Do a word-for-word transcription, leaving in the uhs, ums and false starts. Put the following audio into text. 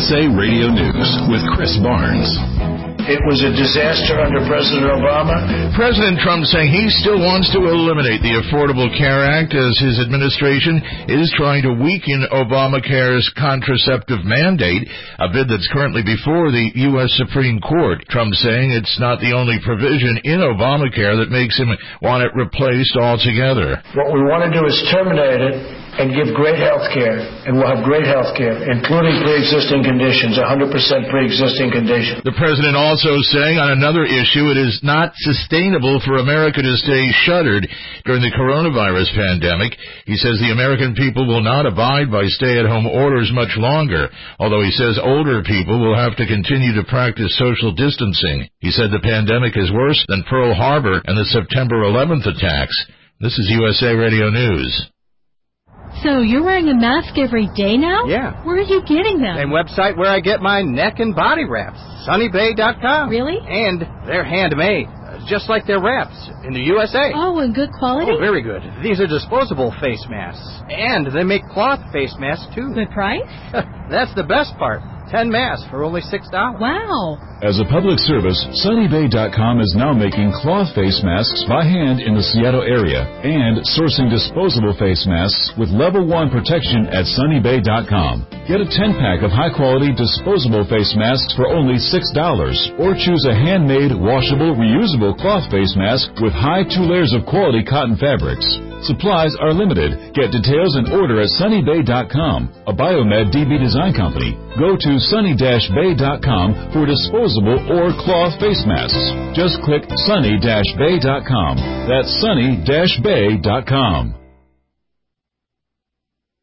S A Radio News with Chris Barnes. It was a disaster under President Obama. President Trump saying he still wants to eliminate the Affordable Care Act as his administration is trying to weaken Obamacare's contraceptive mandate, a bid that's currently before the U S Supreme Court. Trump saying it's not the only provision in Obamacare that makes him want it replaced altogether. What we want to do is terminate it and give great health care, and we'll have great health care, including pre-existing conditions, one hundred percent pre-existing conditions. The president also saying on another issue it is not sustainable for America to stay shuttered during the coronavirus pandemic. He says the American people will not abide by stay-at-home orders much longer, although he says older people will have to continue to practice social distancing. He said the pandemic is worse than Pearl Harbor and the September eleventh attacks. This is U S A Radio News. So you're wearing a mask every day now? Yeah. Where are you getting them? Same website where I get my neck and body wraps, sunny bay dot com. Really? And they're handmade, just like their wraps in the U S A. Oh, and good quality? Oh, very good. These are disposable face masks. And they make cloth face masks, too. Good price? That's the best part. Ten masks for only six dollars. Wow. As a public service, sunny bay dot com is now making cloth face masks by hand in the Seattle area and sourcing disposable face masks with level one protection at sunny bay dot com. Get a ten-pack of high-quality disposable face masks for only six dollars or choose a handmade, washable, reusable cloth face mask with high two layers of quality cotton fabrics. Supplies are limited. Get details and order at sunny bay dot com, a Biomed D B design company. Go to sunny bay dot com for disposable or cloth face masks. Just click sunny bay dot com. That's sunny bay dot com.